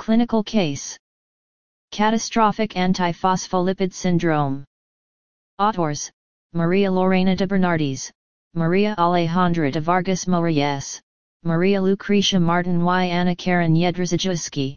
Clinical case: Catastrophic antiphospholipid syndrome. Autors: Maria Lorena de Bernardis, Maria Alejandra de Vargas Moraes, Maria Lucrecia Martin y Anna Karen Jedrzejewski.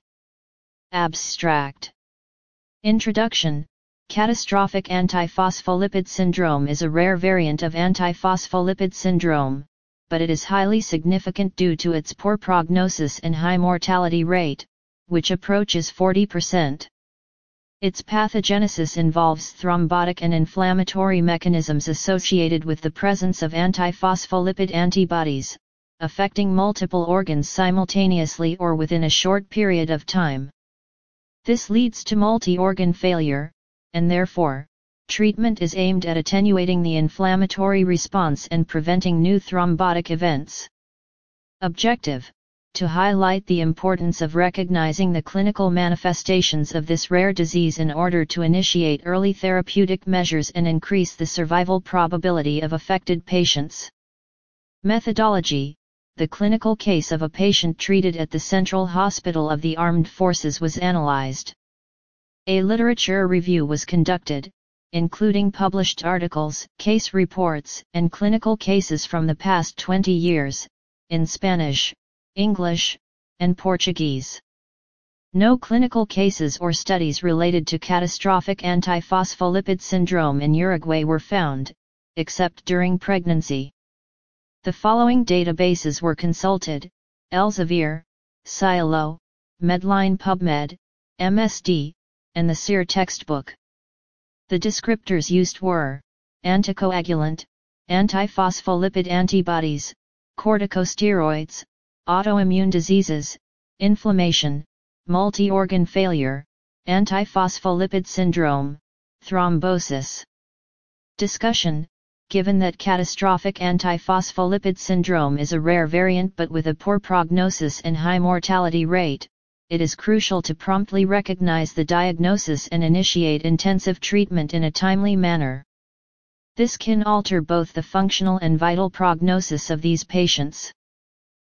Abstract. Introduction. Catastrophic antiphospholipid syndrome is a rare variant of antiphospholipid syndrome, but it is highly significant due to its poor prognosis and high mortality rate, which approaches 40%. Its pathogenesis involves thrombotic and inflammatory mechanisms associated with the presence of antiphospholipid antibodies, affecting multiple organs simultaneously or within a short period of time. This leads to multi-organ failure, and therefore, treatment is aimed at attenuating the inflammatory response and preventing new thrombotic events. Objective: to highlight the importance of recognizing the clinical manifestations of this rare disease in order to initiate early therapeutic measures and increase the survival probability of affected patients. Methodology: the clinical case of a patient treated at the Central Hospital of the Armed Forces was analyzed. A literature review was conducted, including published articles, case reports, and clinical cases from the past 20 years, in Spanish, English, and Portuguese. No clinical cases or studies related to catastrophic antiphospholipid syndrome in Uruguay were found, except during pregnancy. The following databases were consulted: Elsevier, Scielo, Medline PubMed, MSD, and the SEER textbook. The descriptors used were anticoagulant, antiphospholipid antibodies, corticosteroids, autoimmune diseases, inflammation, multi-organ failure, antiphospholipid syndrome, thrombosis. Discussion: given that catastrophic antiphospholipid syndrome is a rare variant but with a poor prognosis and high mortality rate, it is crucial to promptly recognize the diagnosis and initiate intensive treatment in a timely manner. This can alter both the functional and vital prognosis of these patients.